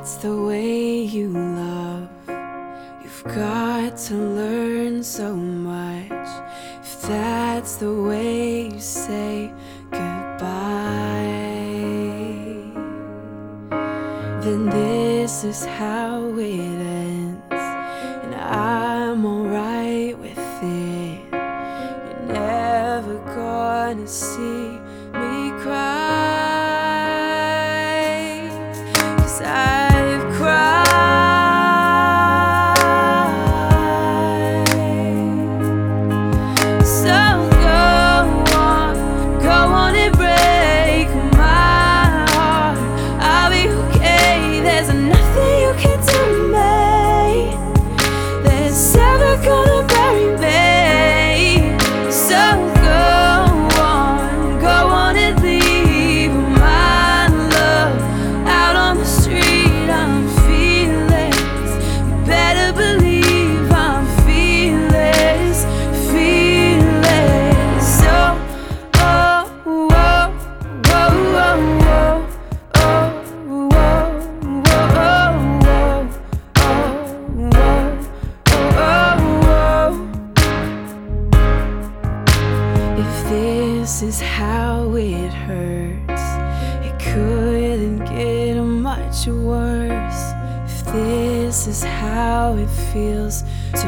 that's the way you love, you've got to learn so much. If that's the way you say goodbye, then this is how it ends, and I'm alright with it. You're never gonna see me cry, 'cause I've cried. So go on and break my heart. I'll be okay. There's nothing you can do to me that's ever gonna bury me. So go on and leave my love out on the street. I'm fearless. You better believe I'm fearless, fearless. So if this is how it hurts, it couldn't get much worse. If this is how it feels to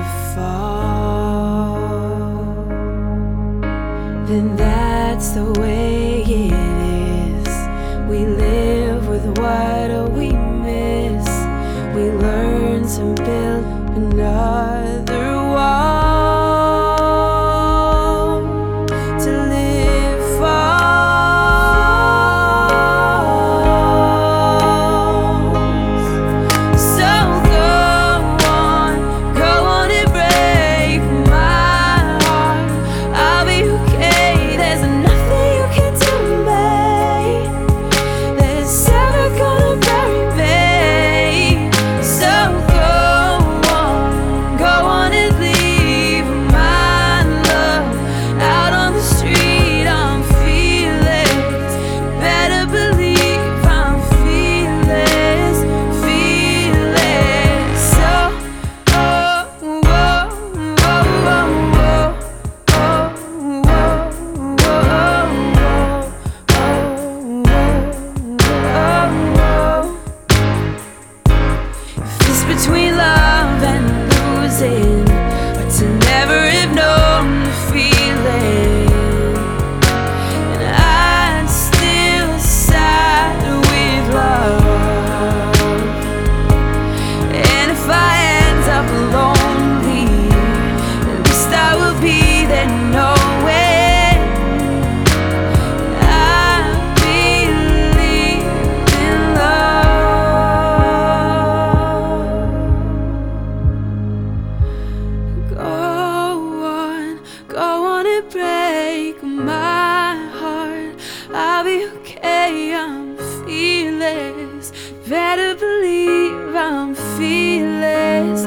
fall, then that's the way it is. We live with what we miss. We learn to build another wall to live false. So go on and break my heart. I'll be okay. There's nothing you can do to me that's ever gonna bury me. So go on and leave my love out on the street. I'm fearless. Better believe I'm fearless, fearless. So if it's between love and losing, or to never have known the feeling, and I'd still side with love. And if I end up lonely, at least I will be there knowing I believe in love. Go on and break my heart. I'll be okay. I'm fearless. Better believe I'm fearless.